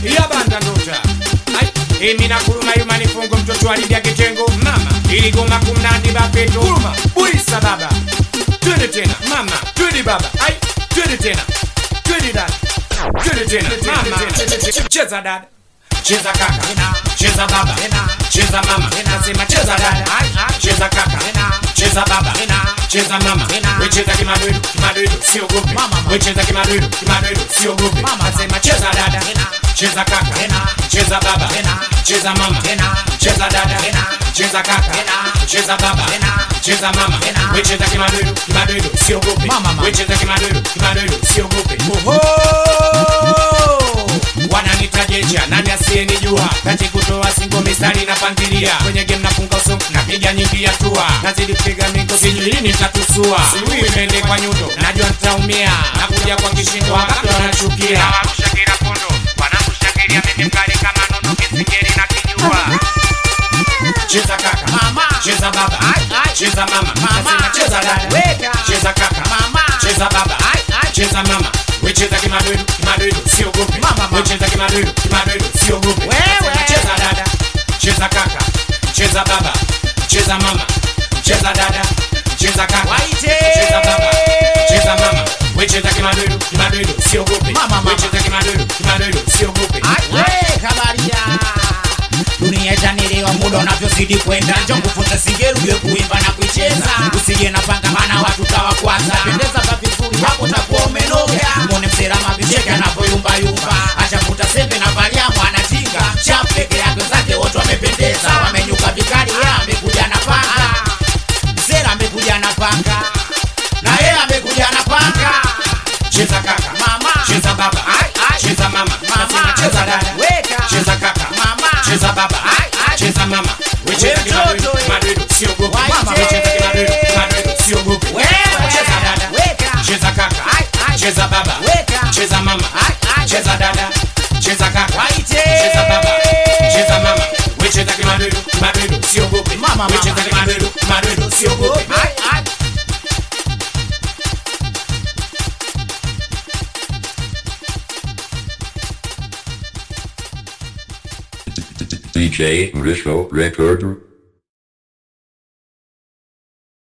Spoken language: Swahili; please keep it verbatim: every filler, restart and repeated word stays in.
ya banda ndoja. Ai, emi na kuruma yuma nifungo mtoto alivya kitengo. Mama, ili goma kumnandi bapeto. Kuruma, buisa baba. Twende tena, mama, twende baba. Ai, twende tena. Twende dada. Twende tena, mama. Cheza dada. Cheza kaka, cheza baba, cheza mama, nasema cheza dada, cheza kaka, cheza baba, cheza mama, we cheza kimadoido, kimadoido, sio gope, we cheza kimadoido, kimadoido, sio gope, nasema cheza dada, cheza kaka, cheza baba, cheza mama, cheza dada, cheza kaka, cheza baba, cheza mama, we cheza kimadoido, kimadoido, sio gope, we cheza kimadoido, kimadoido, sio gope. Wananitajeja, nani asiyenijua? Kati kutoa singo mistari na pangilia. Kwenye game nafunga uso, napiga nyingi ya tua. Nazidi kupiga mingo, sijui lini nitatusua. Siwi mende kwa nyundo, najua nitaumia. Nakuja kwa kishindo, wakati wanachukia. Nawarusha kila pondo, wanakushangilia mimi mkali kama nono kisingeri na kijua. Cheza kaka, mama, cheza baba, cheza mama, mama, cheza dada, cheza kaka, mama, cheza baba, cheza mama. We cheza kimadoido, kimadoido, sio gope. We cheza kimadoido, kimadoido, sio gope. Cheza dada, cheza kaka, cheza baba, cheza mama, cheza dada, cheza kaka, cheza baba, cheza mama. We cheza kimadoido, kimadoido, sio gope. We cheza kimadoido, kimadoido, sio gope. Kabaria dunia itanelewa muda unavyozidi kwenda. Njoo kufunza singeru uwe kuimba na kuicheza. Usije na panga maana watu tawakwaza. Pendeza pa vizuri hapo takuwa umenoga. Muone msera mabicheke anapoyumba yumba. Acha vuta sembe na valia mwana tinga. Chap peke yake zake wote wamependeza. Wamenyuka vikali yeye amekuja na panga. Msera amekuja na panga. Na yeye amekuja na panga. Cheza kaka, mama, cheza baba, cheza mama, mama, cheza dada, cheza kaka, mama, cheza baba, cheza mama. We cheza kimadoido, kimadoido, sio gope. We cheza kimadoido, kimadoido, sio gope. Cheza dada, cheza kaka, cheza baba, cheza mama, cheza dada, cheza kaka, cheza baba, cheza mama. We cheza kimadoido, kimadoido, sio gope. We cheza kimadoido, kimadoido, sio gope. D J Risco Recorder.